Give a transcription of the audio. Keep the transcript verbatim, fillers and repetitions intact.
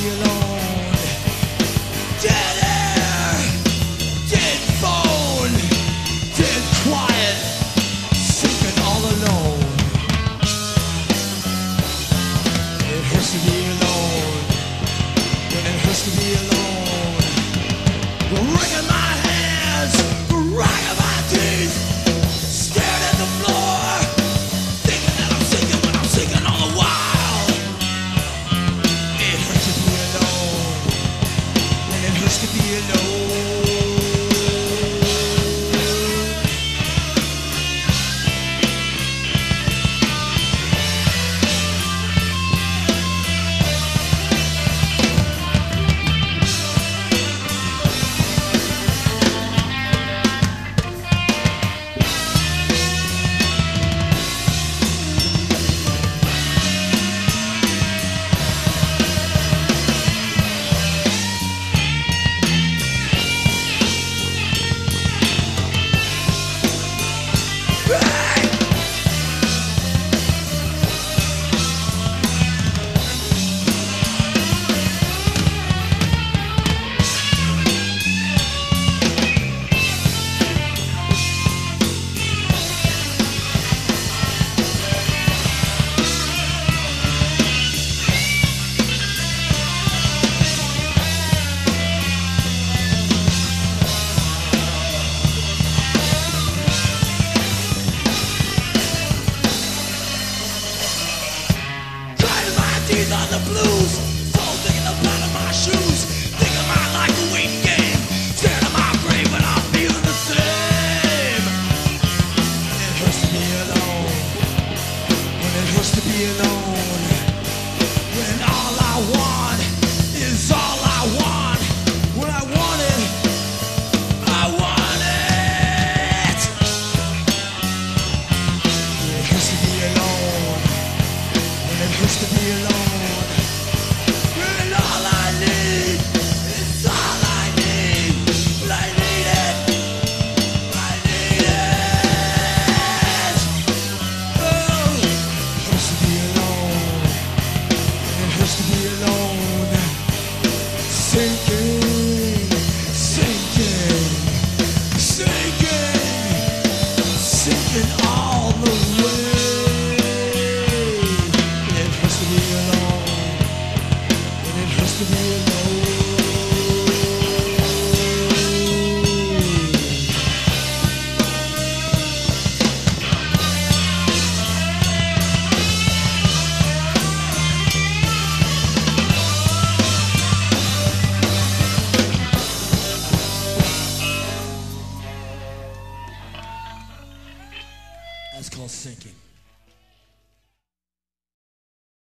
be alone. Dead air, dead phone, dead quiet, sinking all alone. It hurts to be alone. When it hurts to be alone. Wringing my hands, grinding my teeth, staring at the floor, thinking that I'm sinking when I'm sinking all the while. It hurts to be alone. When it hurts to be alone. Teeth on the blues, soul digging the bottom of my shoes, thinking my life a waiting game, staring at my grave but I'm feeling the same. When it hurts to be alone, when it hurts to be alone, when all I want is all I want, when I want it, I want it. When it hurts to be alone, when it hurts to be alone. Sinking, sinking, sinking, sinking all the way. It hurts to be alone, and it hurts to be alone. That's called sinking.